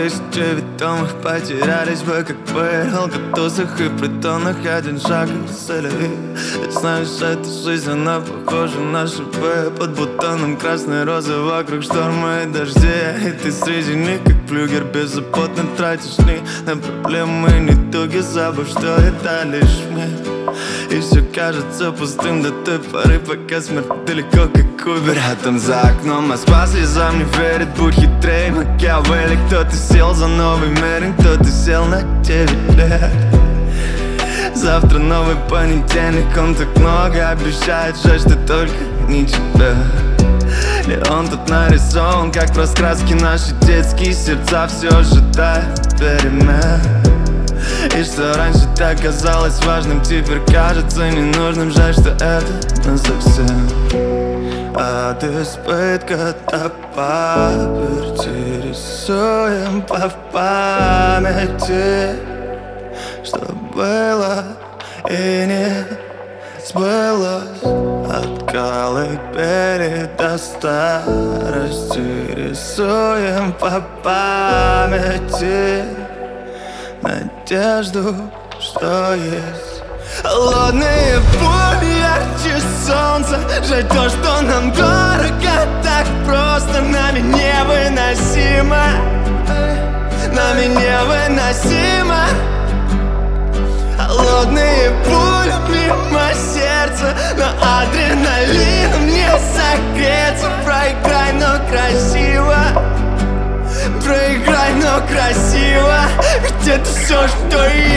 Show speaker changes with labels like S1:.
S1: тысячи ведомых потерялись бы, как бы в алкотузах и притонах. Один шаг и целевик. Ведь знаешь, эта жизнь, она похожа на шипы. Под бутоном красной розы, вокруг штормы и дожди. И ты среди них, как флюгер, беззаботно тратишь дни на проблемы и недуги, забыв, что это лишь миг. И все кажется пустым до той поры, пока смерть далеко, как Убер. А там за окном Москва слезам не верит, будь хитрей Макиавелли. Кто-то сел за новый мерин, кто-то сел на 9 лет. Завтра новый понедельник, он так много обещает, жаль, что только не тебя. И он тут нарисован, как в раскраске наши детские сердца. Все ожидают перемен. И что раньше так казалось важным, теперь кажется ненужным. Жаль, что это насовсем. От избытка до паперти рисуем по памяти, что было и не сбылось. От колыбели до старости рисуем по памяти надежду, что есть. Холодные пули ярче солнца. Жаль то, что нам дорого так просто. Нами невыносимо, нами невыносимо. Холодные пули мимо сердца, но адреналином не согреться. Проиграй, но красиво. Проиграй, но красиво. Ведь это все, что